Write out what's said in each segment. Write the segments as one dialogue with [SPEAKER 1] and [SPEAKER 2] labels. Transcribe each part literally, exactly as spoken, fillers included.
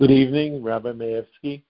[SPEAKER 1] Good evening, Rabbi Maevsky.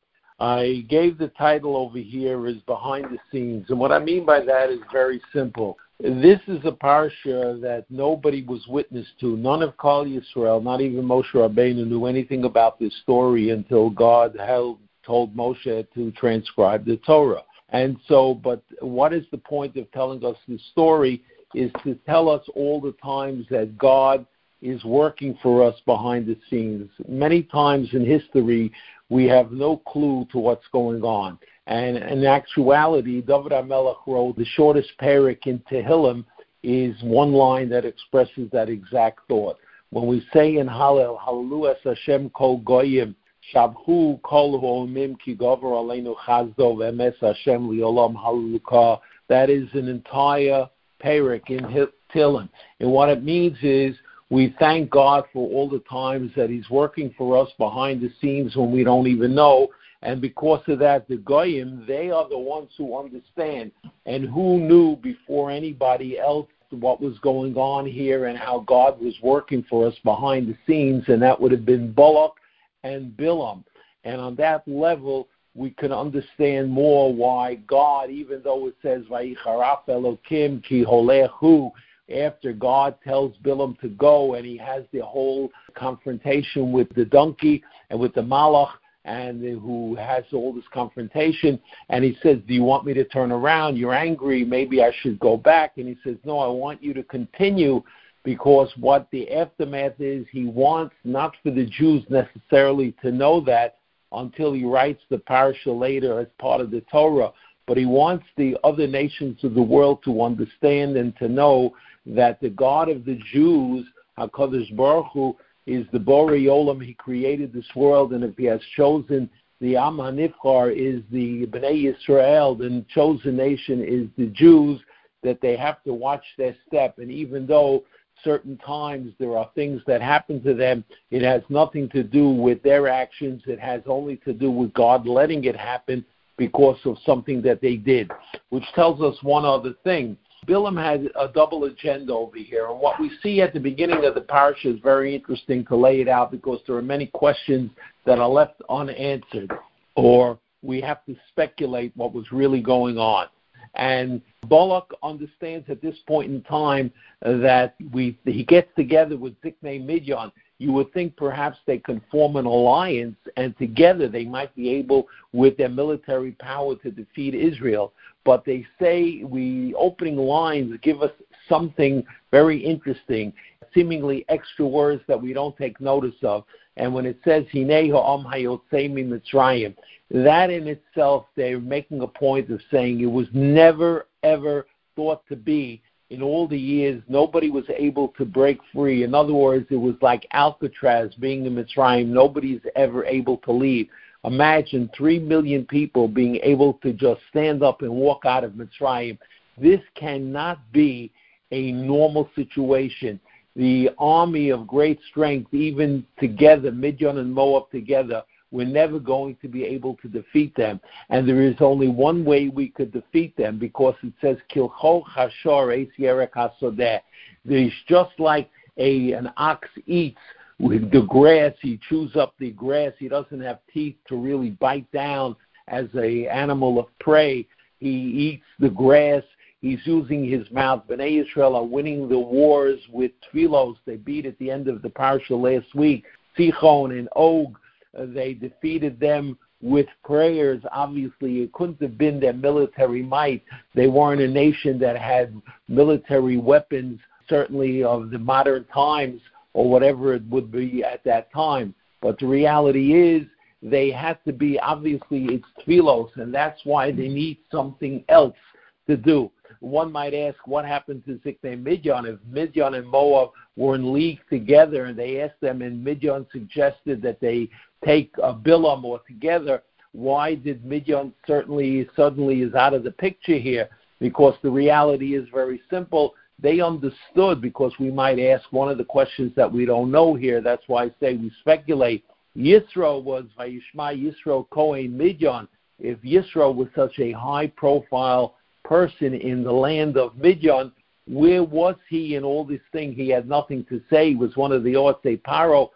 [SPEAKER 1] I gave the title over here is Behind the Scenes, and what I mean by that is very simple. This is a parsha that nobody was witness to. None of Kol Yisrael, not even Moshe Rabbeinu, knew anything about this story until God held, told Moshe to transcribe the Torah. And so, but what is the point of telling us the story is to tell us all the times that God is working for us behind the scenes. Many times in history, we have no clue to what's going on. And in actuality, David HaMelech wrote the shortest parak in Tehillim is one line that expresses that exact thought. When we say in Hallel, Hallelu es Hashem kol goyim, Shabhu kol ha'omim ki gover aleinu chazdo v'emes Hashem li'olam hallelujah, that is an entire parak in Tehillim. And what it means is we thank God for all the times that He's working for us behind the scenes when we don't even know. And because of that, the Goyim, they are the ones who understand. And who knew before anybody else what was going on here and how God was working for us behind the scenes, and that would have been Balak and Bilam. And on that level, we can understand more why God, even though it says, Vayicharaf Elokim ki holechu, after God tells Bilam to go and he has the whole confrontation with the donkey and with the malach, and who has all this confrontation, and he says, do you want me to turn around? You're angry, maybe I should go back. And he says, no, I want you to continue, because what the aftermath is, he wants not for the Jews necessarily to know that until he writes the parasha later as part of the Torah, but he wants the other nations of the world to understand and to know that the God of the Jews, HaKadosh Baruch Hu, is the Borei Olam. He created this world, and if He has chosen the Am HaNivchar is the Bnei Yisrael, the chosen nation is the Jews, that they have to watch their step. And even though certain times there are things that happen to them, it has nothing to do with their actions. It has only to do with God letting it happen because of something that they did, which tells us one other thing. Bilam had a double agenda over here, and what we see at the beginning of the parasha is very interesting to lay it out, because there are many questions that are left unanswered, or we have to speculate what was really going on. And Balak understands at this point in time that we he gets together with Ziknei Midyan. You would think perhaps they can form an alliance, and together they might be able, with their military power, to defeat Israel. But they say, we opening lines give us something very interesting, seemingly extra words that we don't take notice of. And when it says, Hinei ha'am hayotzei mitzrayim, that in itself, they're making a point of saying it was never, ever thought to be. In all the years, nobody was able to break free. In other words, it was like Alcatraz being in Mitzrayim. Nobody's ever able to leave. Imagine three million people being able to just stand up and walk out of Mitzrayim. This cannot be a normal situation. The army of great strength, even together, Midian and Moab together, we're never going to be able to defeat them. And there is only one way we could defeat them, because it says, Kilcho chashor eis yerek hasodeh. There's just like a an ox eats with the grass, he chews up the grass. He doesn't have teeth to really bite down as a animal of prey. He eats the grass. He's using his mouth. Bnei Yisrael are winning the wars with tfilos. They beat at the end of the parsha last week. Sichon and Og, uh, they defeated them with prayers. Obviously, it couldn't have been their military might. They weren't a nation that had military weapons, certainly of the modern times, or whatever it would be at that time. But the reality is, they had to be, obviously, it's tfilos, and that's why they need something else to do. One might ask, what happened to Ziknei Midyan? If Midyan and Moab were in league together, and they asked them, and Midyan suggested that they take a Bilam or together, why did Midyan certainly suddenly is out of the picture here? Because the reality is very simple. They understood, because we might ask one of the questions that we don't know here. That's why I say we speculate. Yisro was Vayishma Yisro Kohen Midyan. If Yisro was such a high-profile person in the land of Midyan, where was he in all this thing? He had nothing to say. He was one of the Otzei Paro.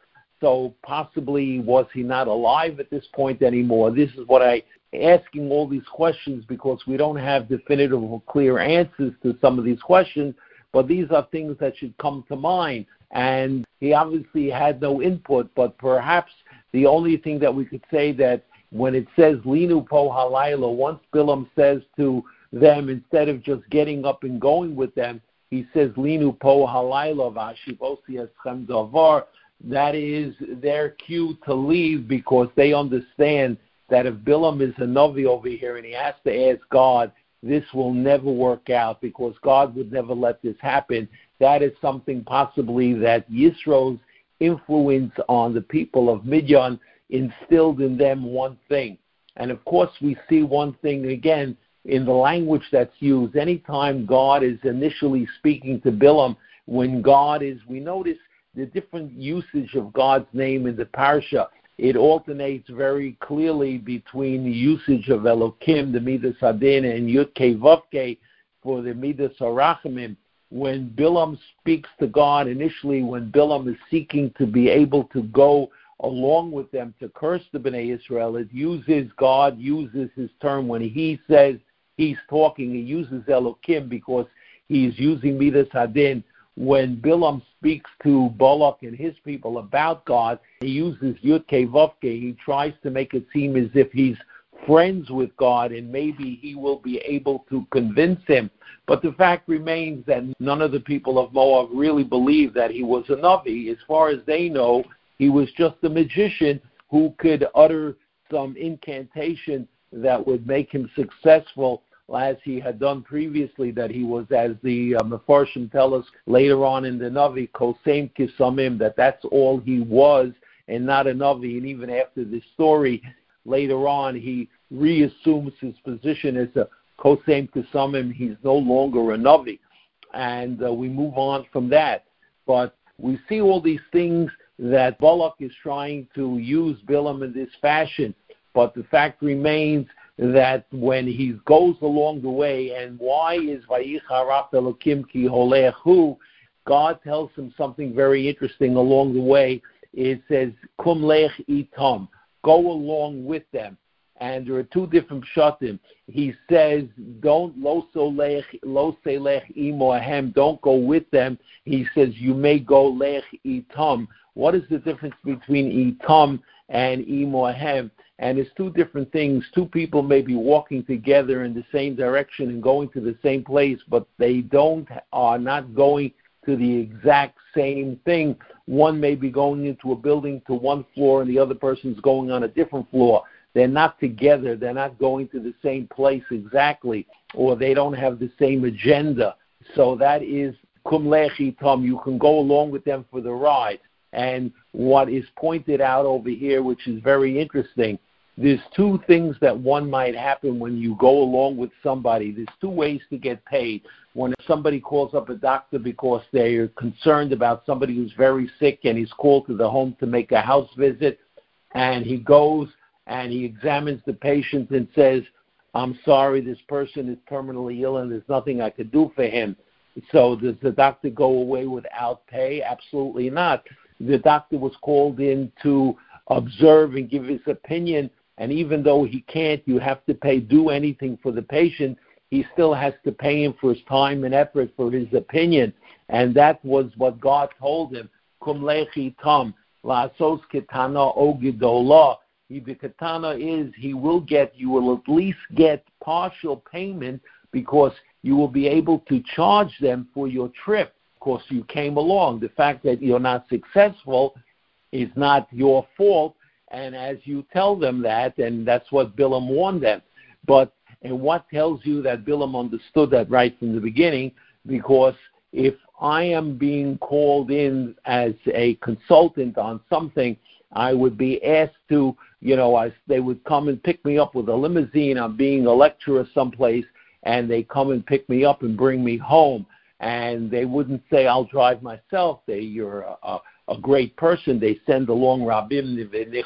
[SPEAKER 1] So possibly was he not alive at this point anymore? This is what I asking all these questions because we don't have definitive or clear answers to some of these questions, but these are things that should come to mind. And he obviously had no input, but perhaps the only thing that we could say that when it says Linu po halayla, once Bilam says to them, instead of just getting up and going with them, he says Linu po halayla v'ashivosi eschem davar. That is their cue to leave because they understand that if Bilam is a Navi over here and he has to ask God, this will never work out because God would never let this happen. That is something possibly that Yisro's influence on the people of Midian instilled in them one thing. And of course we see one thing again in the language that's used. Anytime God is initially speaking to Bilam, when God is, we notice the different usage of God's name in the parsha. It alternates very clearly between the usage of Elokim, the Midas Hadin, and Yud-Kei Vav-Kei for the Midas Harachamim. When Bilam speaks to God, initially when Bilam is seeking to be able to go along with them to curse the Bnei Israel, it uses, God uses his term when he says he's talking, he uses Elokim because he's using Midas Hadin. When Bilam speaks to Balak and his people about God, he uses Yud-Kei Vav-Kei. He tries to make it seem as if he's friends with God and maybe he will be able to convince him. But the fact remains that none of the people of Moab really believed that he was a Navi. As far as they know, he was just a magician who could utter some incantation that would make him successful, as he had done previously, that he was, as the uh, Mefarshim tell us later on in the Navi, Kosem Kisamim, that that's all he was and not a Navi. And even after this story, later on, he reassumes his position as a Kosem Kisamim. He's no longer a Navi. And uh, we move on from that. But we see all these things that Balak is trying to use Bilam in this fashion. But the fact remains that when he goes along the way, and why is Vayicharaf Elokim ki holechu, God tells him something very interesting along the way. It says, Kum lech itam, go along with them. And there are two different pshatim. He says, don't lo solech, lo selech imohem, don't go with them. He says, you may go lech itam. What is the difference between itam and imohem? And it's two different things. Two people may be walking together in the same direction and going to the same place, but they don't are not going to the exact same thing. One may be going into a building to one floor and the other person's going on a different floor. They're not together. They're not going to the same place exactly, or they don't have the same agenda. So that is kum lechi tom. You can go along with them for the ride. And what is pointed out over here, which is very interesting, there's two things that one might happen when you go along with somebody. There's two ways to get paid. When somebody calls up a doctor because they're concerned about somebody who's very sick and he's called to the home to make a house visit, and he goes and he examines the patient and says, I'm sorry, this person is terminally ill and there's nothing I could do for him. So does the doctor go away without pay? Absolutely not. The doctor was called in to observe and give his opinion, and even though he can't, you have to pay, do anything for the patient, he still has to pay him for his time and effort for his opinion. And that was what God told him. Kum lechi tam, la'asos ketana o gedolah. The katana is he will get, you will at least get partial payment because you will be able to charge them for your trip. Of course, you came along. The fact that you're not successful is not your fault, and as you tell them that, and that's what Bilam warned them. But and what tells you that Bilam understood that right from the beginning? Because if I am being called in as a consultant on something, I would be asked to, you know, I, they would come and pick me up with a limousine. I'm being a lecturer someplace, and they come and pick me up and bring me home. And they wouldn't say, I'll drive myself. They, you're a, a, a great person. They send along Rabbim,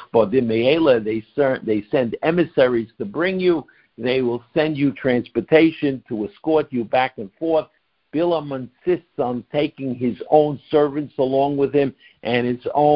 [SPEAKER 1] they, they send emissaries to bring you. They will send you transportation to escort you back and forth. Bilam insists on taking his own servants along with him and his own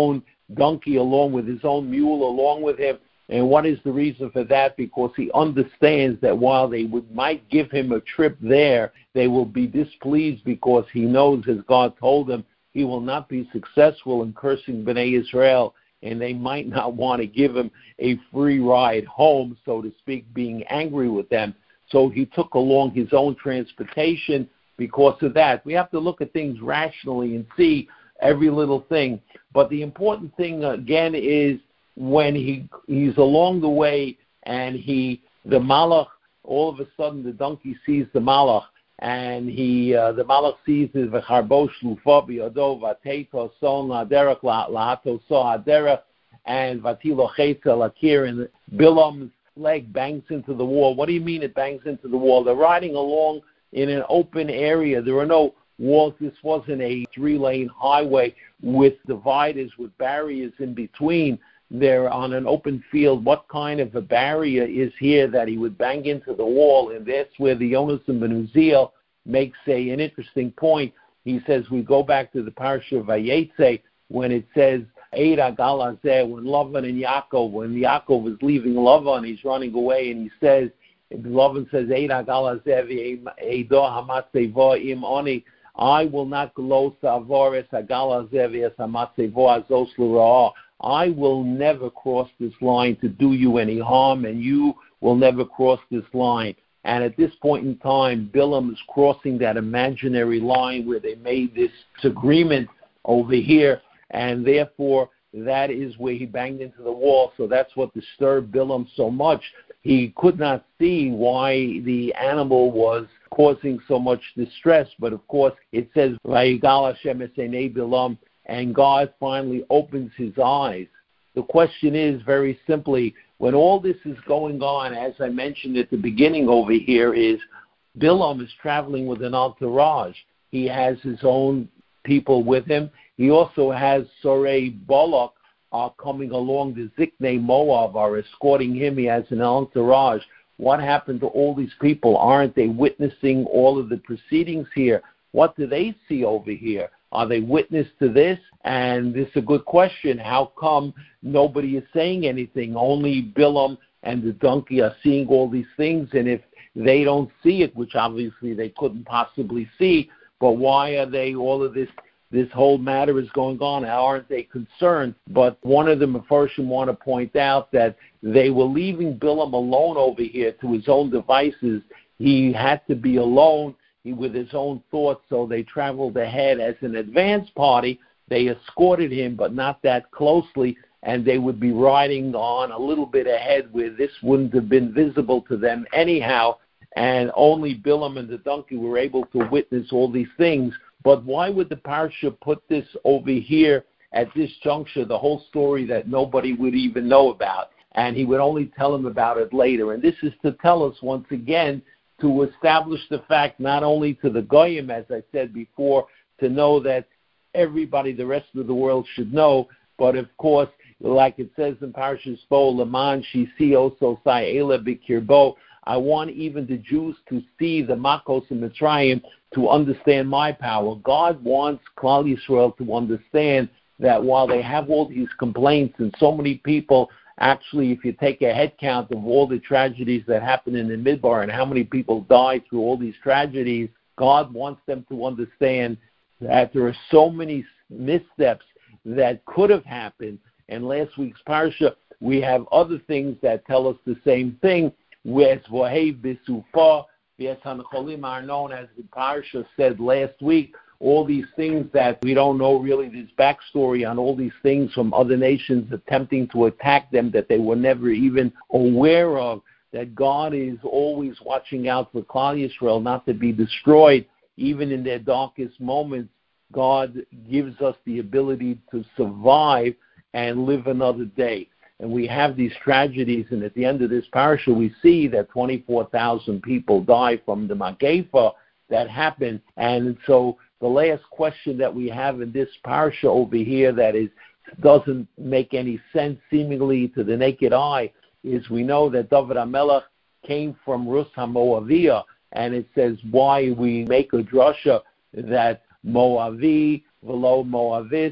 [SPEAKER 1] donkey along with his own mule along with him. And what is the reason for that? Because he understands that while they would might give him a trip there, they will be displeased because he knows, as God told him, he will not be successful in cursing Bnei Israel, and they might not want to give him a free ride home, so to speak, being angry with them. So he took along his own transportation because of that. We have to look at things rationally and see every little thing. But the important thing, again, is when he he's along the way and he the malach, all of a sudden the donkey sees the malach, and he uh, the malach sees it v'charbo shlufa biyado v'teito son la'derech la'ato so haderech and v'tilo chetza lakir, and Bilam's leg bangs into the wall. What do you mean it bangs into the wall? They're riding along in an open area. There are no walls. This wasn't a three-lane highway with dividers, with barriers in between. They're on an open field. What kind of a barrier is here that he would bang into the wall? And that's where the Yonasan ben Uziel makes a, an interesting point. He says, we go back to the Parsha of Vayetze, when it says, Eira Galazeh, when Lavan and Yaakov, when Yaakov was leaving Lavan, he's running away, and he says, Lavan says, Eira Galazeh v'eido hamatzeva im oni, I will not go savores hagalazeh v'esamatzeva azos l'ra'ah. I will never cross this line to do you any harm, and you will never cross this line. And at this point in time, Bilam is crossing that imaginary line where they made this agreement over here, and therefore that is where he banged into the wall. So that's what disturbed Bilam so much. He could not see why the animal was causing so much distress, but of course it says, Vayigal Hashem esenei Bilam, and God finally opens his eyes. The question is very simply, when all this is going on, as I mentioned at the beginning over here, is Bilam is traveling with an entourage. He has his own people with him. He also has Sorei Balak uh, coming along. The Ziknei Moab are escorting him. He has an entourage. What happened to all these people? Aren't they witnessing all of the proceedings here? What do they see over here? Are they witness to this? And this is a good question. How come nobody is saying anything? Only Bilam and the donkey are seeing all these things, and if they don't see it, which obviously they couldn't possibly see, but why are they, all of this, this whole matter is going on? How aren't they concerned? But one of the Mefarshim want to point out that they were leaving Bilam alone over here to his own devices. He had to be alone with his own thoughts, so they traveled ahead as an advance party. They escorted him, but not that closely, and they would be riding on a little bit ahead where this wouldn't have been visible to them anyhow, and only Bilam and the donkey were able to witness all these things. But why would the Parsha put this over here at this juncture, the whole story that nobody would even know about, and he would only tell them about it later? And this is to tell us once again, to establish the fact not only to the Goyim, as I said before, to know that everybody, the rest of the world should know, but of course, like it says in Parashas Bo, Leman Shisi Oso Sa'ela B'Kirbo, I want even the Jews to see the Makos in Mitzrayim to understand my power. God wants Klal Yisrael to understand that while they have all these complaints and so many people, actually, if you take a head count of all the tragedies that happened in the Midbar and how many people died through all these tragedies, God wants them to understand that there are so many missteps that could have happened. And last week's Parsha, we have other things that tell us the same thing. Whereas Vohev B'Sufa, V'es HaNecholim are known, as the Parsha said last week, all these things that we don't know really this backstory on all these things from other nations attempting to attack them that they were never even aware of, that God is always watching out for Klal Yisrael not to be destroyed. Even in their darkest moments, God gives us the ability to survive and live another day. And we have these tragedies, and at the end of this parasha, we see that twenty-four thousand people die from the Magefa that happened. And so the last question that we have in this parsha over here that is doesn't make any sense seemingly to the naked eye is we know that David HaMelech came from Rus HaMoaviyah, and it says why we make a drasha that Moavi, Velo Moavis,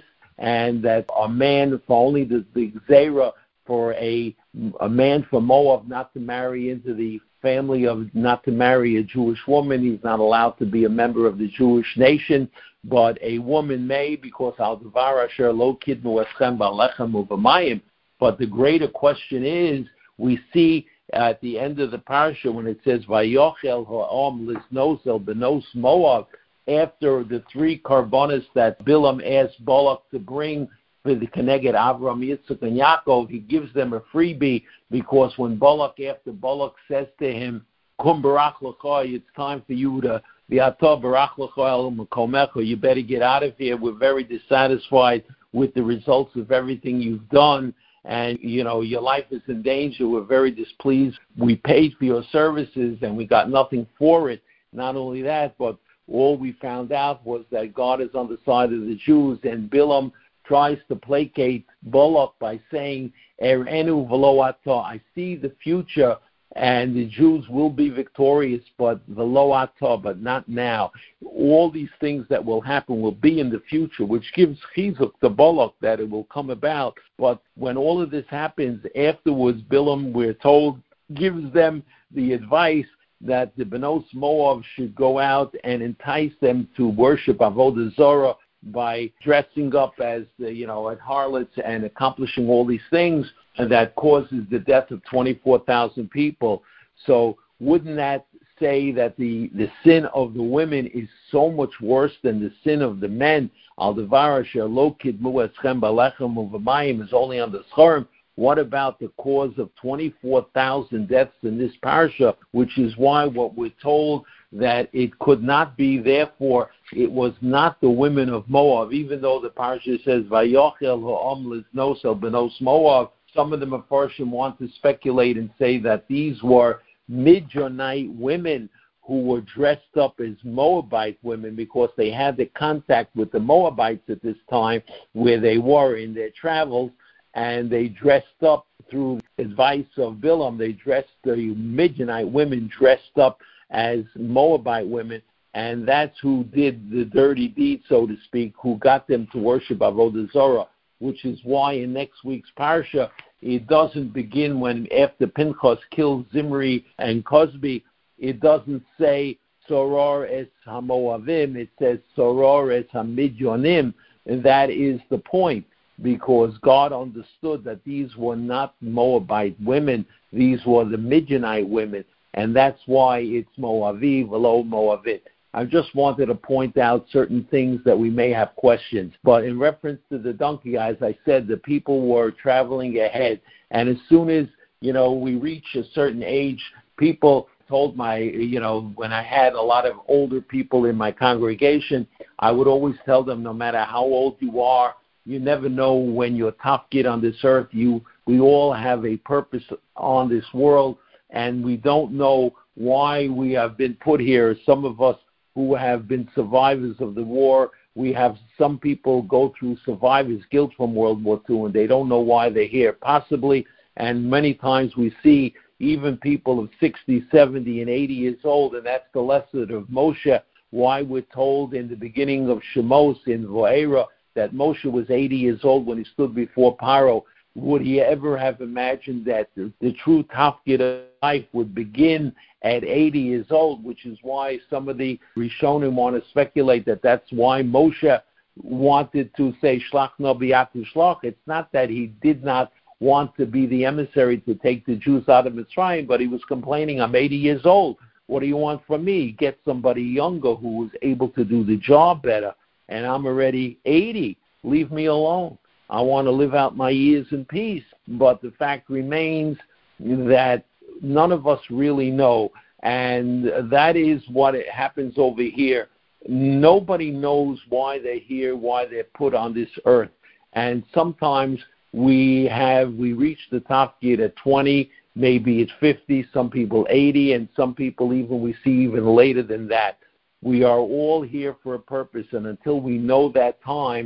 [SPEAKER 1] and that a man, for only the, the Zera, for a, a man from Moab not to marry into the family of, not to marry a Jewish woman. He's not allowed to be a member of the Jewish nation, but a woman may, because al-davar asher lo kidnu eschem ba'alechem u'b'mayim. But the greater question is, we see at the end of the parsha when it says, Vayochel ha'om liznosel benos Moab, after the three karbonos that Bilam asked Balak to bring for the Keneged Avram, Yitzchak, and Yaakov, he gives them a freebie, because when Balak, after Balak says to him, Kum barach l'chai, it's time for you to, V'atah barach l'chai al makomecha, you better get out of here. We're very dissatisfied with the results of everything you've done, and, you know, your life is in danger. We're very displeased. We paid for your services, and we got nothing for it. Not only that, but all we found out was that God is on the side of the Jews, and Bilam tries to placate Balak by saying, Erenu v'lo atah, I see the future, and the Jews will be victorious, but v'lo atah, but not now. All these things that will happen will be in the future, which gives chizuk to Balak that it will come about. But when all of this happens, afterwards, Bilam, we're told, gives them the advice that the Benos Moab should go out and entice them to worship Avodah Zarah by dressing up as, uh, you know, as harlots and accomplishing all these things, and that causes the death of twenty-four thousand people. So wouldn't that say that the, the sin of the women is so much worse than the sin of the men? Al-davar asher lo kidmu eschem ba'alechem u'b'mayim is only on the Scharim. What about the cause of twenty-four thousand deaths in this parsha, which is why what we're told that it could not be, therefore, it was not the women of Moab, even though the parsha says, Vayochel ha'om liznosel benos Moab. Some of the Mefarshim want to speculate and say that these were Midianite women who were dressed up as Moabite women because they had the contact with the Moabites at this time where they were in their travels, and they dressed up through advice of Bilam. They dressed, the Midianite women dressed up as Moabite women, and that's who did the dirty deed, so to speak, who got them to worship Avodah Zarah, which is why in next week's parsha, it doesn't begin when after Pinchas kills Zimri and Cosby, it doesn't say Soror es HaMoavim, it says Soror es HaMidyanim, and that is the point, because God understood that these were not Moabite women, these were the Midianite women, and that's why it's Moavi, v'lo Moavit. I just wanted to point out certain things that we may have questions. But in reference to the donkey, as I said, the people were traveling ahead. And as soon as, you know, we reach a certain age, people told my, you know, when I had a lot of older people in my congregation, I would always tell them, no matter how old you are, you never know when you're tafkid on this earth. You, we all have a purpose on this world, and we don't know why we have been put here. Some of us who have been survivors of the war, we have some people go through survivor's guilt from World War Two, and they don't know why they're here, possibly. And many times we see even people of sixty, seventy, and eighty years old, and that's the lesson of Moshe, why we're told in the beginning of Shemos in Vo'era that Moshe was eighty years old when he stood before Paro. Would he ever have imagined that the, the true tafkid of life would begin at eighty years old, which is why some of the Rishonim want to speculate that that's why Moshe wanted to say, Shlach no b'yatu shlach. It's not that he did not want to be the emissary to take the Jews out of Mitzrayim, but he was complaining, I'm eighty years old. What do you want from me? Get somebody younger who was able to do the job better. And I'm already eighty. Leave me alone. I want to live out my years in peace. But the fact remains that none of us really know. And that is what happens over here. Nobody knows why they're here, why they're put on this earth. And sometimes we have, we reach the tafkid at twenty, maybe it's fifty, some people eighty, and some people even, we see even later than that. We are all here for a purpose, and until we know that time,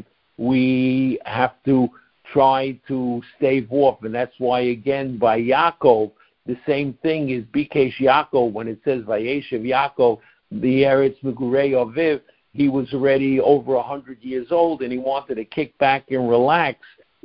[SPEAKER 1] we have to try to stave off. And that's why, again, by Yaakov, the same thing is Bikesh Yaakov, when it says Vayeshev Yaakov, the Eretz Megurei Aviv, he was already over one hundred years old and he wanted to kick back and relax.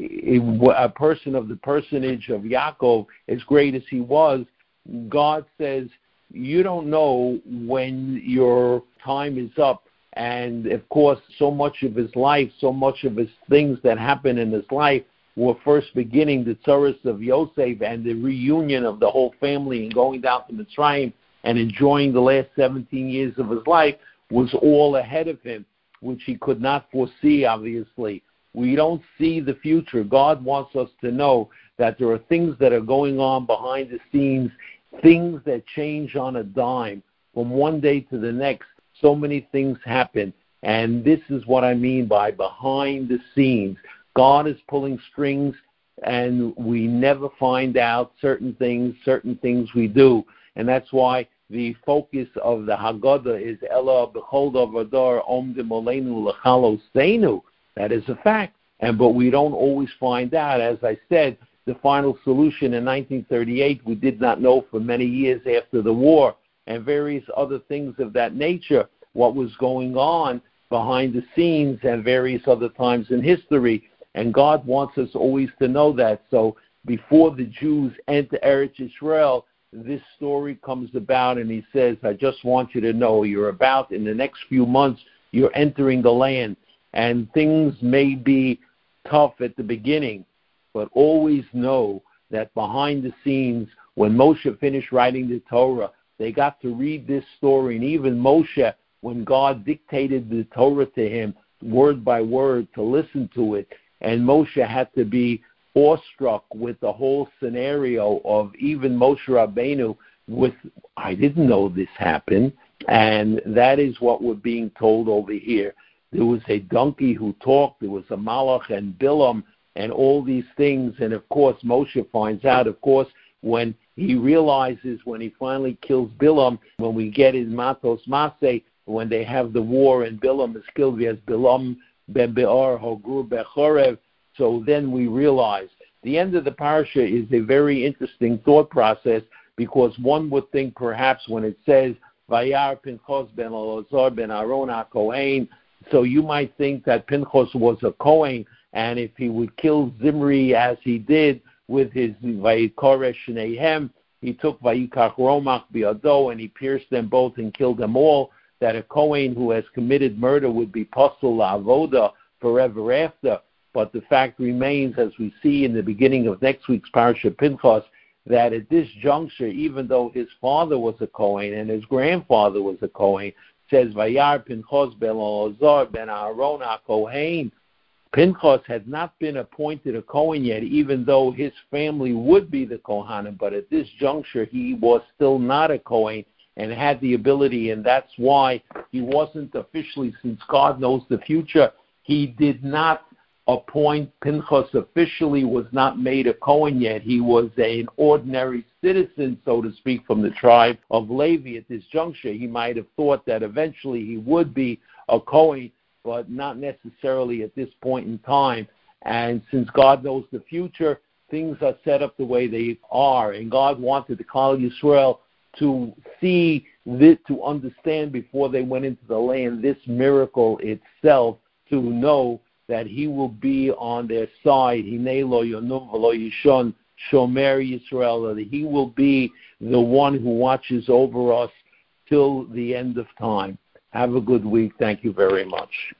[SPEAKER 1] A person of the personage of Yaakov, as great as he was, God says, you don't know when your time is up. And, of course, so much of his life, so much of his things that happened in his life were first beginning the tzoros of Yosef and the reunion of the whole family and going down to Mitzrayim and enjoying the last seventeen years of his life was all ahead of him, which he could not foresee, obviously. We don't see the future. God wants us to know that there are things that are going on behind the scenes, things that change on a dime from one day to the next. So many things happen, and this is what I mean by behind the scenes. God is pulling strings, and we never find out certain things, certain things we do, and that's why the focus of the Haggadah is Ella b'chol davadar omdim oleinu l'chaloseinu. That is a fact, and but we don't always find out. As I said, the final solution in nineteen thirty-eight we did not know for many years after the war, and various other things of that nature, what was going on behind the scenes and various other times in history. And God wants us always to know that. So before the Jews enter Eretz Yisrael, this story comes about, and he says, I just want you to know you're about, in the next few months, you're entering the land. And things may be tough at the beginning, but always know that behind the scenes, when Moshe finished writing the Torah, they got to read this story. And even Moshe, when God dictated the Torah to him, word by word, to listen to it, and Moshe had to be awestruck with the whole scenario of even Moshe Rabbeinu with, I didn't know this happened. And that is what we're being told over here. There was a donkey who talked, there was a malach and Bilam, and all these things. And, of course, Moshe finds out, of course, when he realizes, when he finally kills Bilam, when we get in Matos Maseh, when they have the war and Bilam is killed, as Bilam ben Be'or Hogur Bechorev. So then we realize the end of the parasha is a very interesting thought process, because one would think perhaps when it says Vayar Pinchos ben Elazar ben Aaron HaKohen, so you might think that Pinchos was a Kohen, and if he would kill Zimri as he did with his Vayikoresh Shnehem, he took Vayikach Romach Biado and he pierced them both and killed them all, that a Kohen who has committed murder would be Pasul La'avoda forever after. But the fact remains, as we see in the beginning of next week's Parasha Pinchas, that at this juncture, even though his father was a Kohen and his grandfather was a Kohen, says Vayar Pinchas ben Elazar ben Aaron HaKohen, Pinchas had not been appointed a Kohen yet, even though his family would be the Kohanim. But at this juncture, he was still not a Kohen and had the ability, and that's why he wasn't officially, since God knows the future, he did not appoint Pinchas officially, was not made a Kohen yet. He was an ordinary citizen, so to speak, from the tribe of Levi at this juncture. He might have thought that eventually he would be a Kohen, but not necessarily at this point in time. And since God knows the future, things are set up the way they are. And God wanted the Klal Yisrael to see this, to understand before they went into the land, this miracle itself, to know that he will be on their side. Hinei lo yonum v'lo yishon shomer Yisrael, that he will be the one who watches over us till the end of time. Have a good week. Thank you very much.